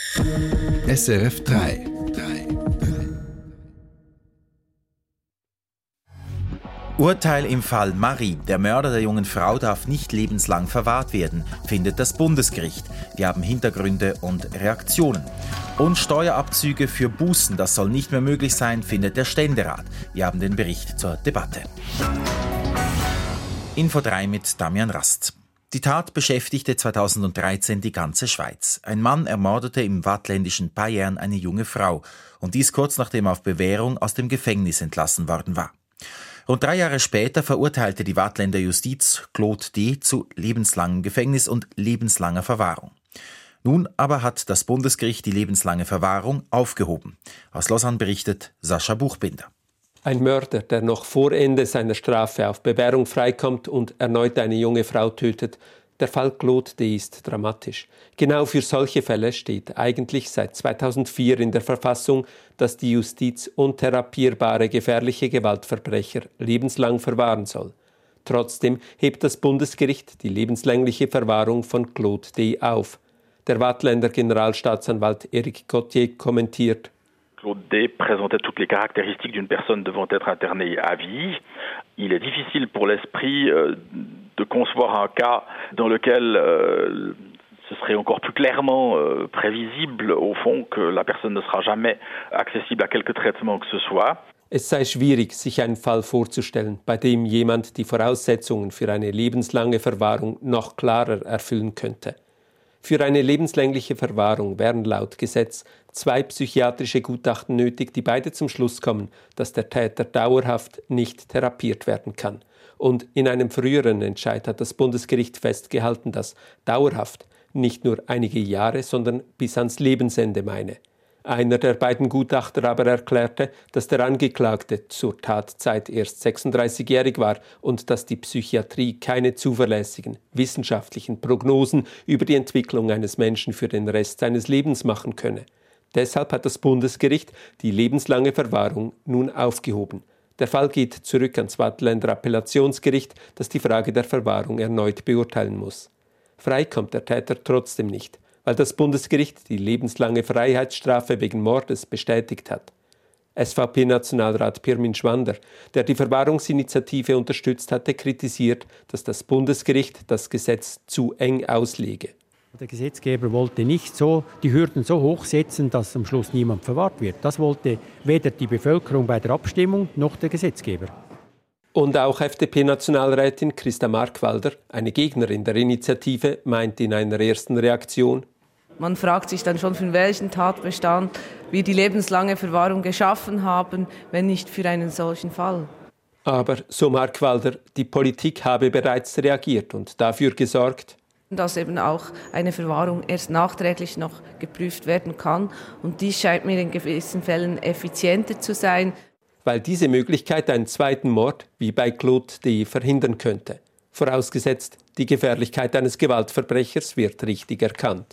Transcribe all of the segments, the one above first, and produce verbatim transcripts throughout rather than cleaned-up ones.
S R F drei. Urteil im Fall Marie. Der Mörder der jungen Frau darf nicht lebenslang verwahrt werden, findet das Bundesgericht. Wir haben Hintergründe und Reaktionen. Und Steuerabzüge für Bußen, das soll nicht mehr möglich sein, findet der Ständerat. Wir haben den Bericht zur Debatte. Info drei mit Damian Rast. Die Tat beschäftigte zweitausenddreizehn die ganze Schweiz. Ein Mann ermordete im waadtländischen Payerne eine junge Frau. Und dies kurz nachdem er auf Bewährung aus dem Gefängnis entlassen worden war. Rund drei Jahre später verurteilte die Waadtländer Justiz Claude D. zu lebenslangem Gefängnis und lebenslanger Verwahrung. Nun aber hat das Bundesgericht die lebenslange Verwahrung aufgehoben. Aus Lausanne berichtet Sascha Buchbinder. Ein Mörder, der noch vor Ende seiner Strafe auf Bewährung freikommt und erneut eine junge Frau tötet. Der Fall Claude D. ist dramatisch. Genau für solche Fälle steht eigentlich seit zweitausendvier in der Verfassung, dass die Justiz untherapierbare gefährliche Gewaltverbrecher lebenslang verwahren soll. Trotzdem hebt das Bundesgericht die lebenslängliche Verwahrung von Claude D. auf. Der Waadtländer Generalstaatsanwalt Eric Gauthier kommentiert: Claude D. présentait toutes les caractéristiques d'une personne devant être internée à vie. Il est difficile pour l'esprit euh, de concevoir un cas dans lequel euh, ce serait encore plus clairement euh, prévisible, au fond, que la personne ne sera jamais accessible à quelque traitement que ce soit. Es sei schwierig, sich einen Fall vorzustellen, bei dem jemand die Voraussetzungen für eine lebenslange Verwahrung noch klarer erfüllen könnte. Für eine lebenslängliche Verwahrung wären laut Gesetz zwei psychiatrische Gutachten nötig, die beide zum Schluss kommen, dass der Täter dauerhaft nicht therapiert werden kann. Und in einem früheren Entscheid hat das Bundesgericht festgehalten, dass dauerhaft nicht nur einige Jahre, sondern bis ans Lebensende meine. Einer der beiden Gutachter aber erklärte, dass der Angeklagte zur Tatzeit erst sechsunddreißigjährig war und dass die Psychiatrie keine zuverlässigen wissenschaftlichen Prognosen über die Entwicklung eines Menschen für den Rest seines Lebens machen könne. Deshalb hat das Bundesgericht die lebenslange Verwahrung nun aufgehoben. Der Fall geht zurück ans Waadtländer Appellationsgericht, das die Frage der Verwahrung erneut beurteilen muss. Frei kommt der Täter trotzdem nicht, weil das Bundesgericht die lebenslange Freiheitsstrafe wegen Mordes bestätigt hat. S V P-Nationalrat Pirmin Schwander, der die Verwahrungsinitiative unterstützt hatte, kritisiert, dass das Bundesgericht das Gesetz zu eng auslege. Der Gesetzgeber wollte nicht so die Hürden so hoch setzen, dass am Schluss niemand verwahrt wird. Das wollte weder die Bevölkerung bei der Abstimmung noch der Gesetzgeber. Und auch F D P-Nationalrätin Christa Markwalder, eine Gegnerin der Initiative, meint in einer ersten Reaktion: Man fragt sich dann schon, für welchen Tatbestand wir die lebenslange Verwahrung geschaffen haben, wenn nicht für einen solchen Fall. Aber, so Markwalder, die Politik habe bereits reagiert und dafür gesorgt, dass eben auch eine Verwahrung erst nachträglich noch geprüft werden kann. Und dies scheint mir in gewissen Fällen effizienter zu sein, weil diese Möglichkeit einen zweiten Mord wie bei Claude D. verhindern könnte. Vorausgesetzt, die Gefährlichkeit eines Gewaltverbrechers wird richtig erkannt.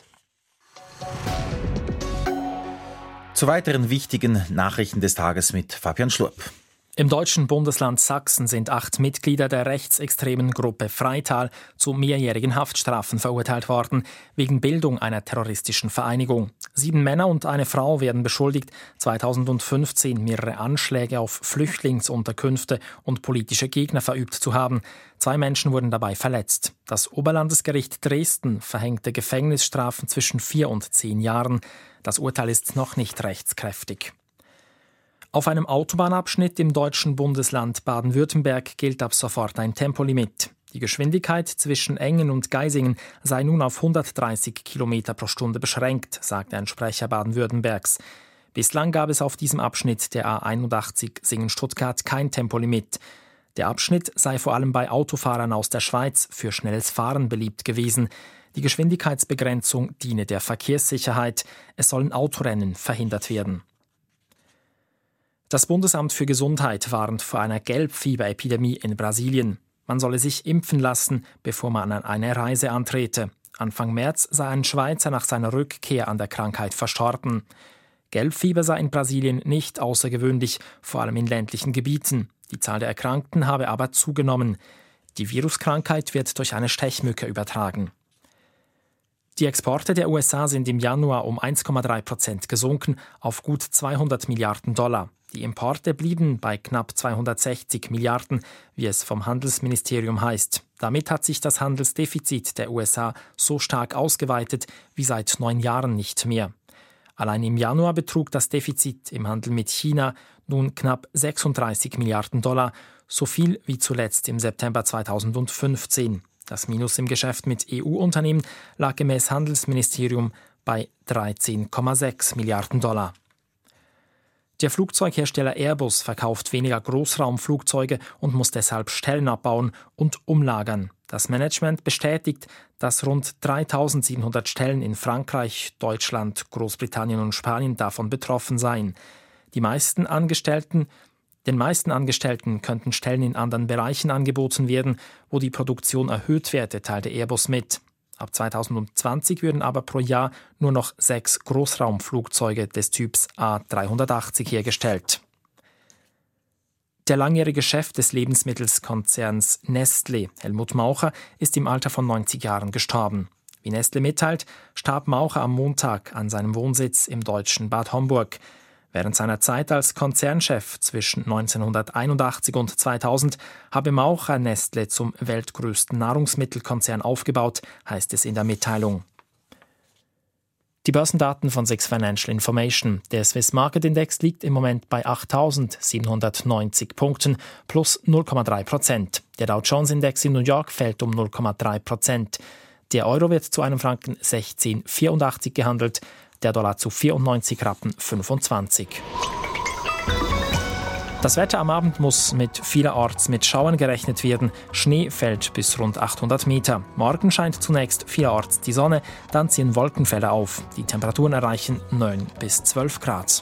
Zu weiteren wichtigen Nachrichten des Tages mit Fabian Schlurp. Im deutschen Bundesland Sachsen sind acht Mitglieder der rechtsextremen Gruppe Freital zu mehrjährigen Haftstrafen verurteilt worden, wegen Bildung einer terroristischen Vereinigung. Sieben Männer und eine Frau werden beschuldigt, zweitausendfünfzehn mehrere Anschläge auf Flüchtlingsunterkünfte und politische Gegner verübt zu haben. Zwei Menschen wurden dabei verletzt. Das Oberlandesgericht Dresden verhängte Gefängnisstrafen zwischen vier und zehn Jahren. Das Urteil ist noch nicht rechtskräftig. Auf einem Autobahnabschnitt im deutschen Bundesland Baden-Württemberg gilt ab sofort ein Tempolimit. Die Geschwindigkeit zwischen Engen und Geisingen sei nun auf hundertdreißig Kilometer pro Stunde beschränkt, sagte ein Sprecher Baden-Württembergs. Bislang gab es auf diesem Abschnitt der A einundachtzig Singen-Stuttgart kein Tempolimit. Der Abschnitt sei vor allem bei Autofahrern aus der Schweiz für schnelles Fahren beliebt gewesen. Die Geschwindigkeitsbegrenzung diene der Verkehrssicherheit. Es sollen Autorennen verhindert werden. Das Bundesamt für Gesundheit warnt vor einer Gelbfieberepidemie in Brasilien. Man solle sich impfen lassen, bevor man an eine Reise antrete. Anfang März sei ein Schweizer nach seiner Rückkehr an der Krankheit verstorben. Gelbfieber sei in Brasilien nicht außergewöhnlich, vor allem in ländlichen Gebieten. Die Zahl der Erkrankten habe aber zugenommen. Die Viruskrankheit wird durch eine Stechmücke übertragen. Die Exporte der U S A sind im Januar um eins Komma drei Prozent gesunken auf gut zweihundert Milliarden Dollar. Die Importe blieben bei knapp zweihundertsechzig Milliarden, wie es vom Handelsministerium heißt. Damit hat sich das Handelsdefizit der U S A so stark ausgeweitet wie seit neun Jahren nicht mehr. Allein im Januar betrug das Defizit im Handel mit China nun knapp sechsunddreißig Milliarden Dollar, so viel wie zuletzt im September zweitausendfünfzehn. Das Minus im Geschäft mit E U-Unternehmen lag gemäß Handelsministerium bei dreizehn Komma sechs Milliarden Dollar. Der Flugzeughersteller Airbus verkauft weniger Großraumflugzeuge und muss deshalb Stellen abbauen und umlagern. Das Management bestätigt, dass rund dreitausendsiebenhundert Stellen in Frankreich, Deutschland, Großbritannien und Spanien davon betroffen seien. Die meisten Angestellten Den meisten Angestellten könnten Stellen in anderen Bereichen angeboten werden, wo die Produktion erhöht werde, teilte Airbus mit. Ab zweitausendzwanzig würden aber pro Jahr nur noch sechs Großraumflugzeuge des Typs A dreihundertachtzig hergestellt. Der langjährige Chef des Lebensmittelskonzerns Nestlé, Helmut Maucher, ist im Alter von neunzig Jahren gestorben. Wie Nestlé mitteilt, starb Maucher am Montag an seinem Wohnsitz im deutschen Bad Homburg. Während seiner Zeit als Konzernchef zwischen neunzehnhunderteinundachtzig und zweitausend habe Maucher Nestlé zum weltgrößten Nahrungsmittelkonzern aufgebaut, heißt es in der Mitteilung. Die Börsendaten von SIX Financial Information. Der Swiss Market Index liegt im Moment bei achttausendsiebenhundertneunzig Punkten plus null Komma drei Prozent. Der Dow Jones Index in New York fällt um null Komma drei Prozent. Der Euro wird zu einem Franken sechzehn Komma vierundachtzig gehandelt. Der Dollar zu vierundneunzig Rappen fünfundzwanzig. Das Wetter am Abend muss mit vielerorts mit Schauern gerechnet werden. Schnee fällt bis rund achthundert Meter. Morgen scheint zunächst vielerorts die Sonne, dann ziehen Wolkenfelder auf. Die Temperaturen erreichen neun bis zwölf Grad.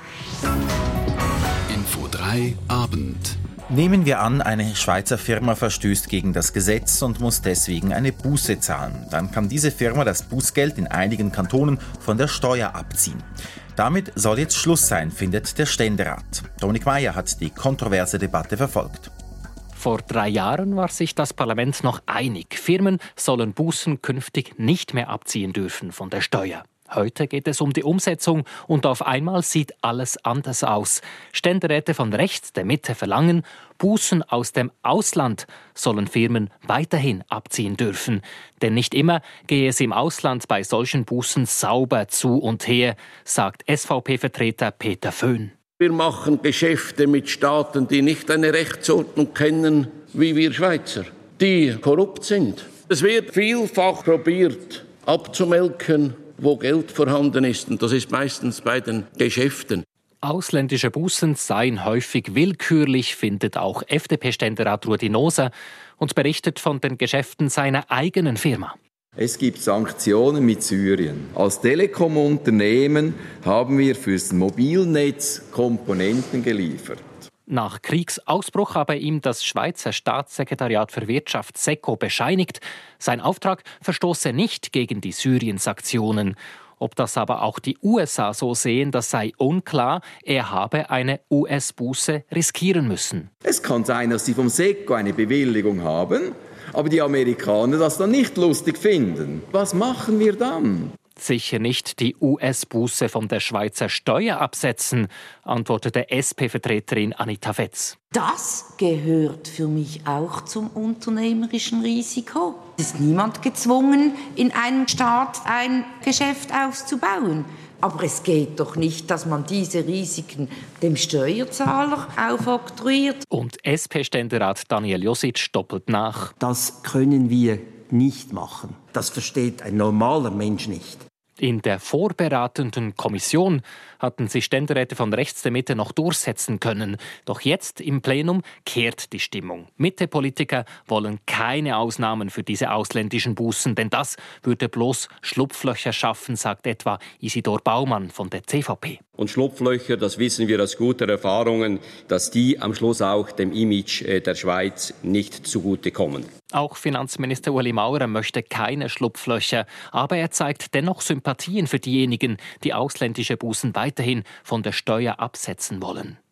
Info drei Abend. Nehmen wir an, eine Schweizer Firma verstößt gegen das Gesetz und muss deswegen eine Buße zahlen. Dann kann diese Firma das Bußgeld in einigen Kantonen von der Steuer abziehen. Damit soll jetzt Schluss sein, findet der Ständerat. Dominik Meier hat die kontroverse Debatte verfolgt. Vor drei Jahren war sich das Parlament noch einig. Firmen sollen Bußen künftig nicht mehr abziehen dürfen von der Steuer. Heute geht es um die Umsetzung und auf einmal sieht alles anders aus. Ständeräte von rechts der Mitte verlangen, Bußen aus dem Ausland sollen Firmen weiterhin abziehen dürfen. Denn nicht immer gehe es im Ausland bei solchen Bußen sauber zu und her, sagt S V P-Vertreter Peter Föhn. Wir machen Geschäfte mit Staaten, die nicht eine Rechtsordnung kennen, wie wir Schweizer, die korrupt sind. Es wird vielfach probiert, abzumelken, wo Geld vorhanden ist. Und das ist meistens bei den Geschäften. Ausländische Bußen seien häufig willkürlich, findet auch F D P-Ständerat Rudi Noser und berichtet von den Geschäften seiner eigenen Firma. Es gibt Sanktionen mit Syrien. Als Telekom-Unternehmen haben wir fürs Mobilnetz Komponenten geliefert. Nach Kriegsausbruch habe ihm das Schweizer Staatssekretariat für Wirtschaft SECO bescheinigt, sein Auftrag verstoße nicht gegen die Syrien-Sanktionen. Ob das aber auch die U S A so sehen, das sei unklar. Er habe eine U S-Buße riskieren müssen. Es kann sein, dass sie vom SECO eine Bewilligung haben, aber die Amerikaner das dann nicht lustig finden. Was machen wir dann? Sicher nicht die U S-Buße von der Schweizer Steuer absetzen, antwortete S P-Vertreterin Anita Fetz. Das gehört für mich auch zum unternehmerischen Risiko. Es ist niemand gezwungen, in einem Staat ein Geschäft auszubauen. Aber es geht doch nicht, dass man diese Risiken dem Steuerzahler aufoktroyiert. Und S P-Ständerat Daniel Josic doppelt nach. Das können wir nicht machen. Das versteht ein normaler Mensch nicht. In der vorberatenden Kommission hatten sich Ständeräte von rechts der Mitte noch durchsetzen können. Doch jetzt im Plenum kehrt die Stimmung. Mitte-Politiker wollen keine Ausnahmen für diese ausländischen Bußen, denn das würde bloß Schlupflöcher schaffen, sagt etwa Isidor Baumann von der C V P. Und Schlupflöcher, das wissen wir aus guter Erfahrungen, dass die am Schluss auch dem Image der Schweiz nicht zugutekommen. Auch Finanzminister Ueli Maurer möchte keine Schlupflöcher, aber er zeigt dennoch Sympathien für diejenigen, die ausländische Bußen weiterhin von der Steuer absetzen wollen.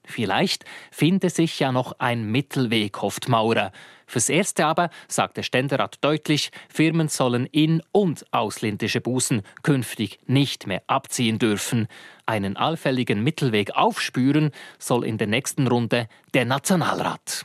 Vielleicht finde sich ja noch ein Mittelweg, hofft Maurer. Fürs Erste aber, sagt der Ständerat deutlich, Firmen sollen in- und ausländische Bußen künftig nicht mehr abziehen dürfen. Einen allfälligen Mittelweg aufspüren soll in der nächsten Runde der Nationalrat.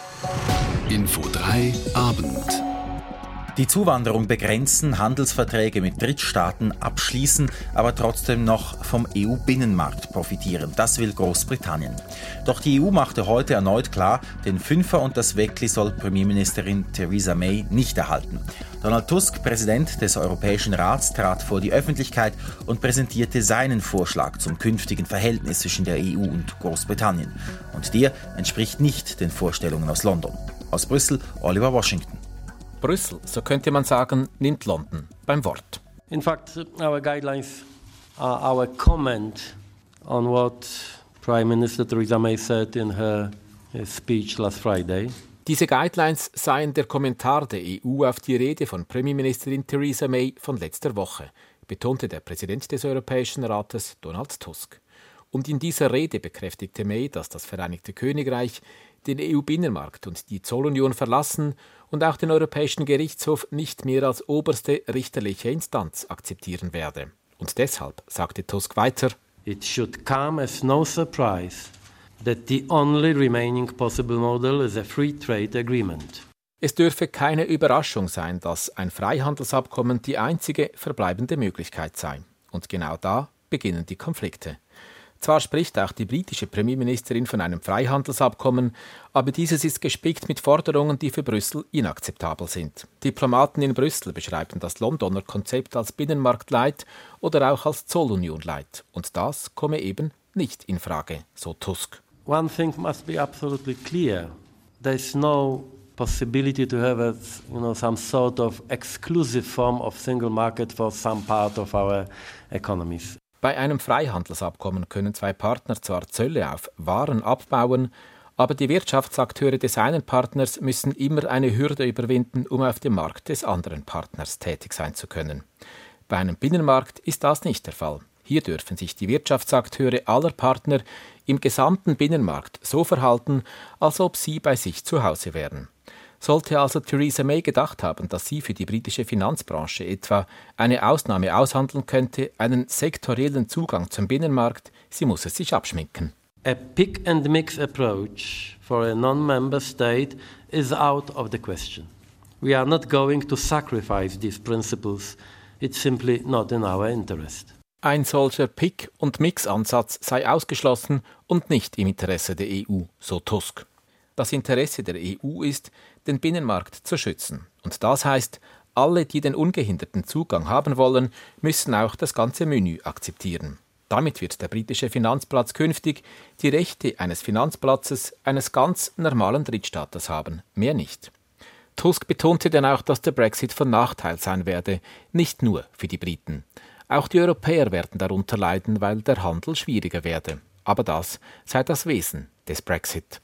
Info drei Abend. Die Zuwanderung begrenzen, Handelsverträge mit Drittstaaten abschließen, aber trotzdem noch vom E U-Binnenmarkt profitieren. Das will Großbritannien. Doch die E U machte heute erneut klar, den Fünfer und das Weckli soll Premierministerin Theresa May nicht erhalten. Donald Tusk, Präsident des Europäischen Rats, trat vor die Öffentlichkeit und präsentierte seinen Vorschlag zum künftigen Verhältnis zwischen der E U und Großbritannien. Und der entspricht nicht den Vorstellungen aus London. Aus Brüssel, Oliver Washington. Brüssel, so könnte man sagen, nimmt London beim Wort. In fact, our guidelines are our comment on what Prime Minister Theresa May said in her speech last Friday. Diese Guidelines seien der Kommentar der E U auf die Rede von Premierministerin Theresa May von letzter Woche, betonte der Präsident des Europäischen Rates, Donald Tusk. Und in dieser Rede bekräftigte May, dass das Vereinigte Königreich den E U-Binnenmarkt und die Zollunion verlassen und auch den Europäischen Gerichtshof nicht mehr als oberste richterliche Instanz akzeptieren werde. Und deshalb, sagte Tusk weiter, It should come as no surprise that the only remaining possible model is a free trade agreement. Es dürfe keine Überraschung sein, dass ein Freihandelsabkommen die einzige verbleibende Möglichkeit sei. Und genau da beginnen die Konflikte. Zwar spricht auch die britische Premierministerin von einem Freihandelsabkommen, aber dieses ist gespickt mit Forderungen, die für Brüssel inakzeptabel sind. Diplomaten in Brüssel beschreiben das Londoner Konzept als Binnenmarkt Light oder auch als Zollunion Light. Und das komme eben nicht in Frage, so Tusk. One thing must be absolutely clear. There is no possibility to have a, you know, some sort of exclusive form of single market for some part of our economies. Bei einem Freihandelsabkommen können zwei Partner zwar Zölle auf Waren abbauen, aber die Wirtschaftsakteure des einen Partners müssen immer eine Hürde überwinden, um auf dem Markt des anderen Partners tätig sein zu können. Bei einem Binnenmarkt ist das nicht der Fall. Hier dürfen sich die Wirtschaftsakteure aller Partner im gesamten Binnenmarkt so verhalten, als ob sie bei sich zu Hause wären. Sollte also Theresa May gedacht haben, dass sie für die britische Finanzbranche etwa eine Ausnahme aushandeln könnte, einen sektoriellen Zugang zum Binnenmarkt, sie muss es sich abschminken. A pick-and-mix approach for a non-member state is out of the question. We are not going to sacrifice these principles. It's simply not in our interest. Ein solcher Pick- und Mix-Ansatz sei ausgeschlossen und nicht im Interesse der E U, so Tusk. Das Interesse der E U ist, den Binnenmarkt zu schützen. Und das heißt, alle, die den ungehinderten Zugang haben wollen, müssen auch das ganze Menü akzeptieren. Damit wird der britische Finanzplatz künftig die Rechte eines Finanzplatzes eines ganz normalen Drittstaates haben, mehr nicht. Tusk betonte dann auch, dass der Brexit von Nachteil sein werde, nicht nur für die Briten. Auch die Europäer werden darunter leiden, weil der Handel schwieriger werde. Aber das sei das Wesen des Brexit.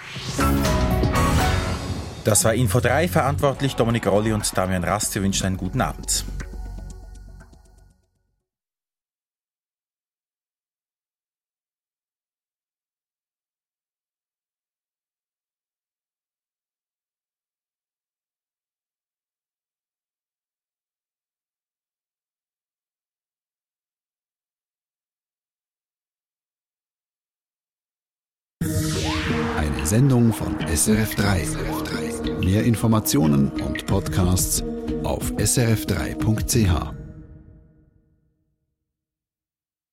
Das war Info drei, verantwortlich Dominik Rolli und Damian Rast. Wir wünschen einen guten Abend. Eine Sendung von S R F drei. Mehr Informationen und Podcasts auf s r f drei punkt c h.